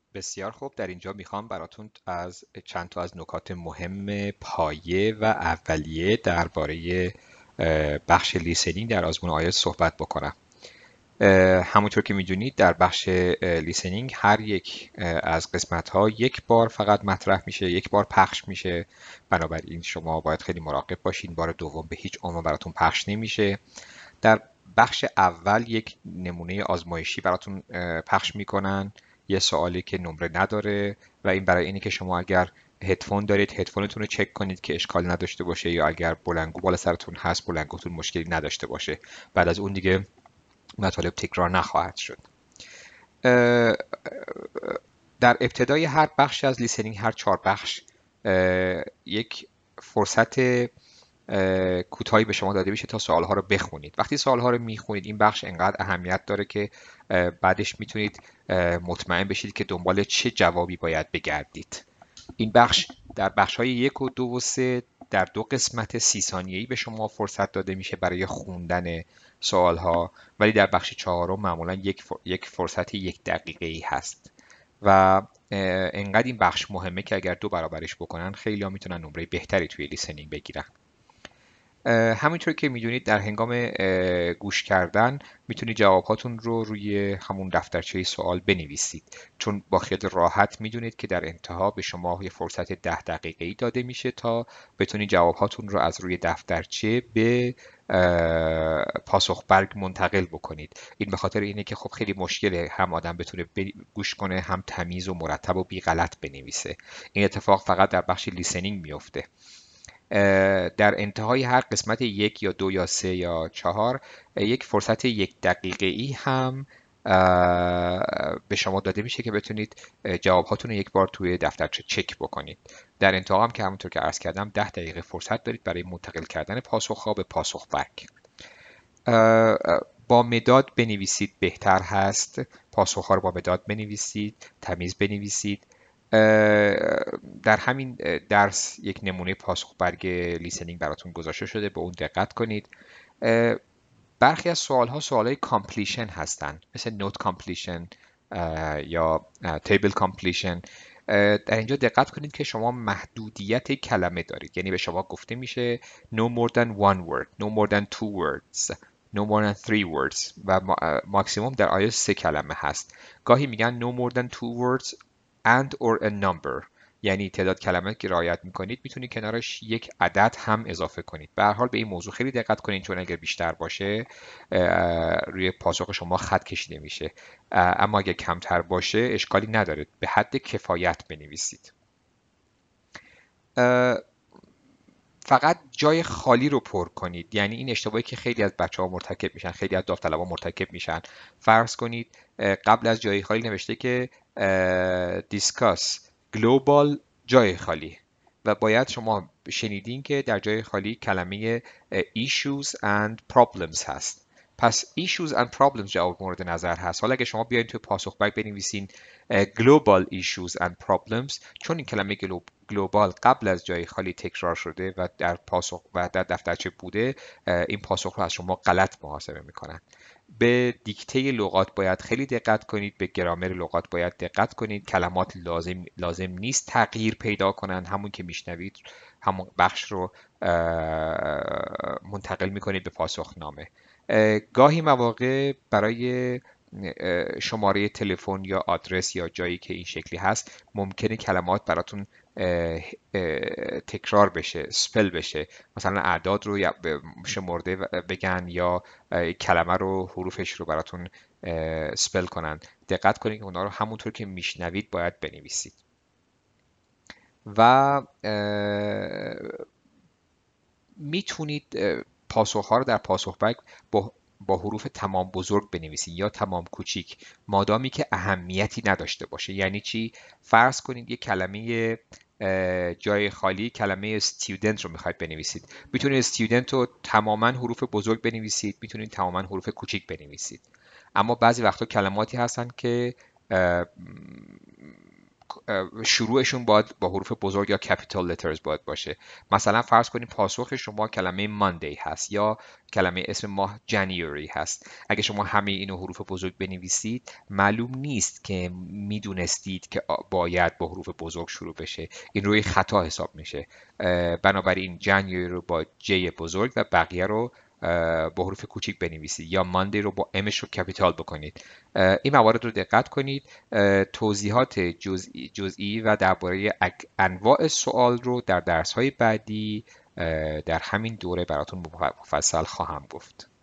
بسیار خوب. در اینجا میخوام براتون از چند تا از نکات مهم پایه و اولیه درباره بخش لیسنینگ در آزمون آیلتس صحبت بکنم. همونطور که میدونید در بخش لیسنینگ هر یک از قسمت ها یک بار فقط مطرح میشه، یک بار پخش میشه. بنابراین شما باید خیلی مراقب باشین، بار دوم به هیچ عنوان براتون پخش نمیشه. در بخش اول یک نمونه آزمایشی براتون پخش میکنن، یه سوالی که نمره نداره و این برای اینه که شما اگر هدفون دارید هدفونتون رو چک کنید که اشکال نداشته باشه، یا اگر بلنگو بالا سرتون هست بلنگوتون مشکلی نداشته باشه. بعد از اون دیگه مطالب تکرار نخواهد شد. در ابتدای هر بخش از لیسنینگ، هر 4 بخش یک فرصت کوتاهی به شما داده میشه تا سوالها رو بخونید. وقتی سوالها رو میخونید این بخش انقدر اهمیت داره که بعدش میتونید مطمئن بشید که دنبال چه جوابی باید بگردید. این بخش در بخش‌های 1 و 2 و 3 در 2 قسمت 30 ثانیه‌ای به شما فرصت داده میشه برای خوندن سوالها، ولی در بخش 4 معمولا یک فرصت 1 دقیقه‌ای هست و انقدر این بخش مهمه که اگر 2 برابرش بکنن خیلی‌ها میتونن نمره بهتری توی لیسنینگ بگیرن. همینطور که میدونید در هنگام گوش کردن میتونید جوابهاتون رو روی همون دفترچه سوال بنویسید، چون با خیال راحت میدونید که در انتها به شما یه فرصت 10 دقیقه‌ای داده میشه تا بتونید جوابهاتون رو از روی دفترچه به پاسخ برگ منتقل بکنید. این به خاطر اینه که خب خیلی مشکله هم آدم بتونه گوش کنه هم تمیز و مرتب و بی غلط بنویسه. این اتفاق فقط در بخش لیسنینگ میفته. در انتهای هر قسمت 1 یا 2 یا 3 یا 4 یک فرصت 1 دقیقه‌ای هم به شما داده میشه که بتونید جوابهاتون رو یک بار توی دفترچه چک بکنید. در انتها هم که همونطور که عرض کردم 10 دقیقه فرصت دارید برای منتقل کردن پاسخ‌ها به پاسخ برگ. با مداد بنویسید بهتر هست. پاسخ‌ها رو با مداد بنویسید، تمیز بنویسید. در همین درس یک نمونه پاسخ برگ لیسنینگ براتون گذاشته شده، به اون دقت کنید. برخی از سوال‌ها سوالای کامپلیشن هستن، مثل نوت کامپلیشن یا تیبل کامپلیشن. در اینجا دقت کنید که شما محدودیت کلمه دارید، یعنی به شما گفته میشه no more than one word, no more than two words, no more than three words و ماکسیموم در آیه 3 کلمه هست. گاهی میگن no more than two words and or a number، یعنی تعداد کلمات که رعایت میکنید میتونید کنارش یک عدد هم اضافه کنید. به هر حال به این موضوع خیلی دقت کنید، چون اگر بیشتر باشه روی پاسخ شما خط کشیده میشه، اما اگر کمتر باشه اشکالی نداره، به حد کفایت بنویسید. فقط جای خالی رو پر کنید، یعنی این اشتباهی که خیلی از بچه‌ها مرتکب میشن، خیلی از داوطلبا مرتکب میشن. فرض کنید قبل از جای خالی نوشته که discuss global جای خالی، و باید شما شنیدین که در جای خالی کلمه issues and problems هست. پس issues and problems جواب مورد نظر هست. حالا اگه شما بیاین توی پاسخ برگ بنویسین global issues and problems، چون این کلمه گلوبال قبل از جای خالی تکرار شده و در پاسخ و در دفترچه بوده، این پاسخ رو از شما غلط محاسبه میکنن. به دیکته لغات باید خیلی دقت کنید، به گرامر لغات باید دقت کنید. کلمات لازم نیست تغییر پیدا کنن، همون که میشنوید همون بخش رو منتقل میکنید به پاسخنامه. گاهی مواقع برای شماره تلفن یا آدرس یا جایی که این شکلی هست ممکنه کلمات براتون تکرار بشه، سپل بشه، مثلا اعداد رو شمرده بگن یا کلمه رو حروفش رو براتون سپل کنن. دقت کنید که اونا رو همونطور که میشنوید باید بنویسید. و میتونید پاسخ‌ها رو در پاسخ برگ با حروف تمام بزرگ بنویسید یا تمام کوچیک، مادامی که اهمیتی نداشته باشه. یعنی چی؟ فرض کنید یک کلمه جای خالی کلمه student رو میخواید بنویسید، میتونید student رو تماما حروف بزرگ بنویسید، میتونید تماما حروف کوچیک بنویسید. اما بعضی وقتا کلماتی هستن که شروعشون باید با حروف بزرگ یا کپیتال لترز باید باشه. مثلا فرض کنید پاسخ شما کلمه ماندی هست یا کلمه اسم ماه جانیوری هست. اگه شما همه اینو حروف بزرگ بنویسید معلوم نیست که میدونستید که باید با حروف بزرگ شروع بشه. این روی خطا حساب میشه. بنابراین جانیوری رو با جی بزرگ و بقیه رو با حروف کوچیک بنویسید یا ماندی رو با امش رو کپیتال بکنید. این موارد رو دقت کنید. توضیحات جزئی و درباره انواع سوال رو در درس‌های بعدی در همین دوره براتون مفصل خواهم گفت.